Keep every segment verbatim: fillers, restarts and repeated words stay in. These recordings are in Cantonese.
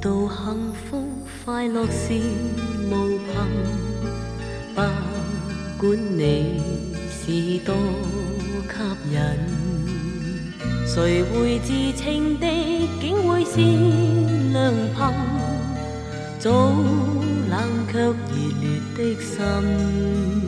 道幸福快樂是無憑，不管你是多吸引，誰會知情的竟會是良朋，早冷卻熱烈的心，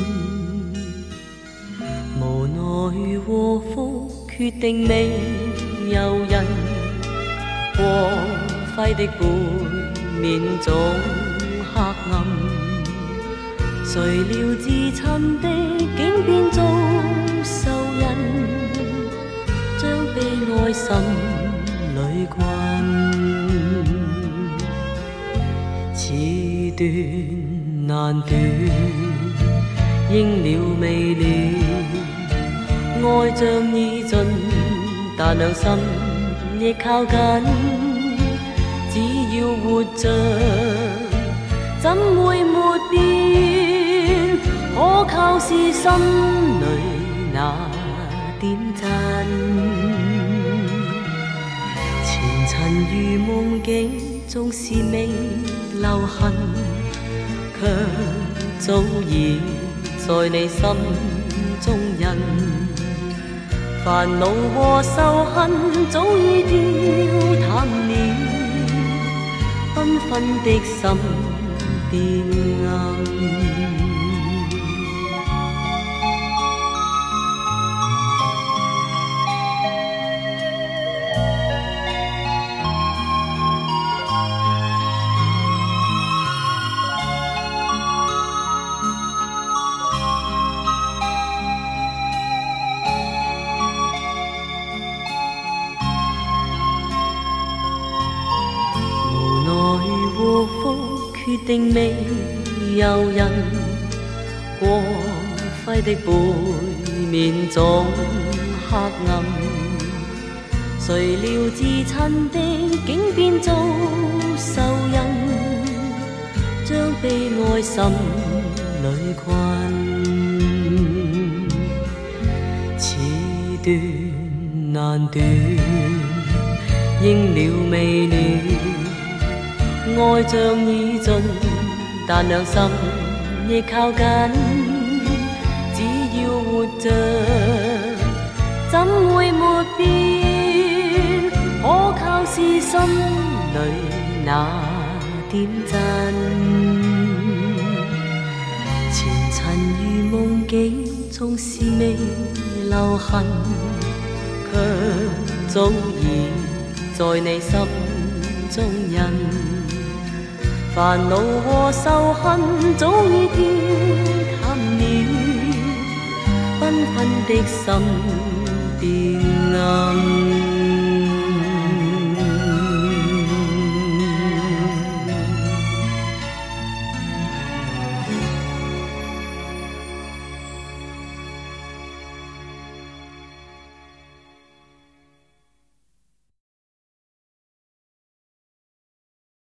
無奈禍福決定未由人，光輝的背面總黑暗，誰料至親的竟變做仇人，將悲哀心裏困，此斷難斷，應了未了，愛像已盡，但兩心亦靠緊，只要活着怎會沒變，可靠是心裏那點真，前塵如夢境縱是未留痕，卻早已在你心中印，煩惱和仇恨早已掉淡了，繽紛的心變暗。決定未由人，光輝的背面總黑暗，誰料至親的竟變做仇人，將悲哀心裏困，此斷難斷，應了未了，愛像已盡，但兩心亦靠緊，只要活着怎會沒變，可靠是心裏那點真，前塵如夢境縱是未留痕，卻早已在你心中印，煩惱和仇恨早已掉淡了，繽紛的心變暗。